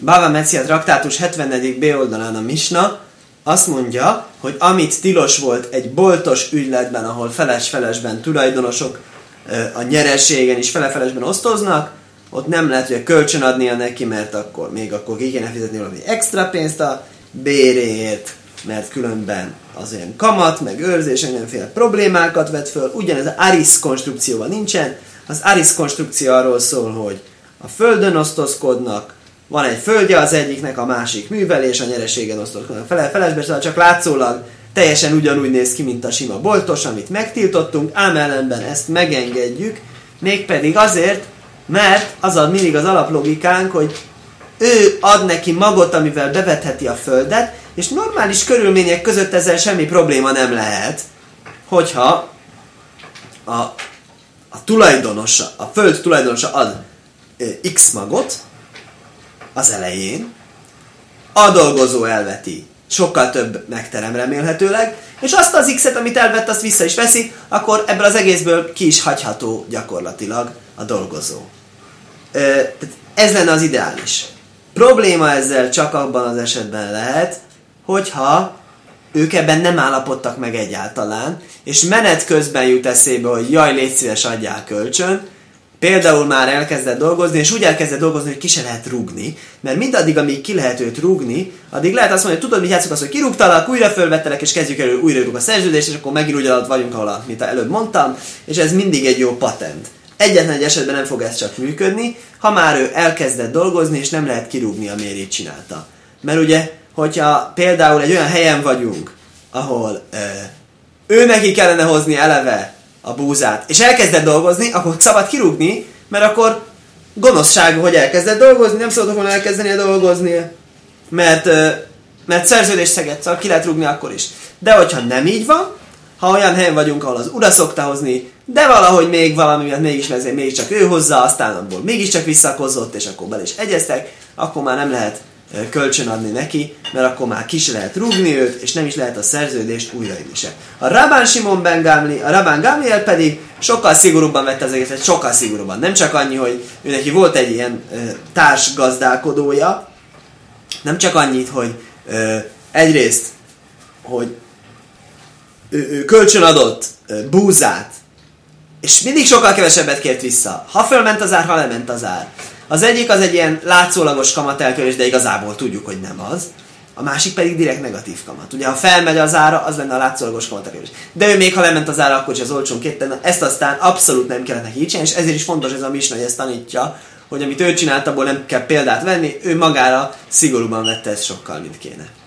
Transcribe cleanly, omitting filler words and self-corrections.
Bava Metzia traktátus 70. B oldalán a misna azt mondja, hogy amit tilos volt egy boltos ügyletben, ahol feles-felesben tulajdonosok a nyereségen is fele-felesben osztoznak, ott nem lehet ugye kölcsön adnia neki, mert akkor ki kéne fizetni valami extra pénzt a béréért, mert különben az olyan kamat, meg őrzés, mindenféle problémákat vet föl. Ugyanez az Aris konstrukcióban nincsen. Az Aris konstrukció arról szól, hogy a földön osztozkodnak, van egy földje az egyiknek, a másik művelés, a nyereségen osztozkodnak fele-felesbe, szóval csak látszólag teljesen ugyanúgy néz ki, mint a sima boltos, amit megtiltottunk, ám ellenben ezt megengedjük, mégpedig azért, mert az a mindig az alaplogikánk, hogy ő ad neki magot, amivel bevetheti a földet, és normális körülmények között ezzel semmi probléma nem lehet, hogyha a föld tulajdonosa ad X magot az elején, a dolgozó elveti, sokkal több megterem remélhetőleg, és azt az X-et, amit elvett, azt vissza is veszi, akkor ebből az egészből ki is hagyható gyakorlatilag a dolgozó. Ez lenne az ideális. Probléma ezzel csak abban az esetben lehet, hogyha ők ebben nem állapodtak meg egyáltalán, és menet közben jut eszébe, hogy jaj, légy szíves, adjál kölcsön, például már elkezdett dolgozni, és úgy elkezdett dolgozni, hogy ki se lehet rúgni, mert mindaddig, amíg ki lehet őt rúgni, addig lehet azt mondani, hogy tudod, mit játszunk azt, hogy kirúgtalak, újra fölvettelek, és kezdjük elő, újra rúg a szerződést, és akkor megint úgy alatt vagyunk, ahol, mint előbb mondtam, és ez mindig egy jó patent. Egyetlen egy esetben nem fog ez csak működni, ha már ő elkezdett dolgozni, és nem lehet kirúgni, amiért így csinálta. Mert ugye, hogyha például egy olyan helyen vagyunk, ahol ő neki kellene hozni eleve a búzát, és elkezdett dolgozni, akkor szabad kirúgni, mert akkor gonoszság, hogy elkezdett dolgozni, nem szabad volna elkezdeni dolgozni, mert szerződést szegett, szóval ki lehet rúgni akkor is. De hogyha nem így van, ha olyan helyen vagyunk, ahol az ura szokta hozni, de valahogy még valami miatt mégiscsak ő hozza, aztán abból mégiscsak visszakozott, és akkor bele is egyeztek, akkor már nem lehet kölcsön adni neki, mert akkor már ki se lehet rúgni őt, és nem is lehet a szerződést újraírni se. A Rabban Simon ben Gamli, a Rabban Gamliel pedig sokkal szigorúbban vette az egészet, sokkal szigorúbban. Nem csak annyi, hogy ő neki volt egy ilyen társgazdálkodója, nem csak annyit, hogy egyrészt, hogy ő kölcsön adott búzát, és mindig sokkal kevesebbet kért vissza. Ha fölment az ár, ha lement az ár. Az egyik az egy ilyen látszólagos kamatelkölés, de igazából tudjuk, hogy nem az. A másik pedig direkt negatív kamat. Ugye, ha felmegy az ára, az lenne a látszólagos kamatelkölés. De ő még, ha lement az ára, akkor is az olcsón kérte. Ezt aztán abszolút nem kellett neki így csinálni, és ezért is fontos ez a misna, hogy ezt tanítja, hogy amit ő csinált, abból nem kell példát venni, ő magára szigorúban vette ezt sokkal, mint kéne.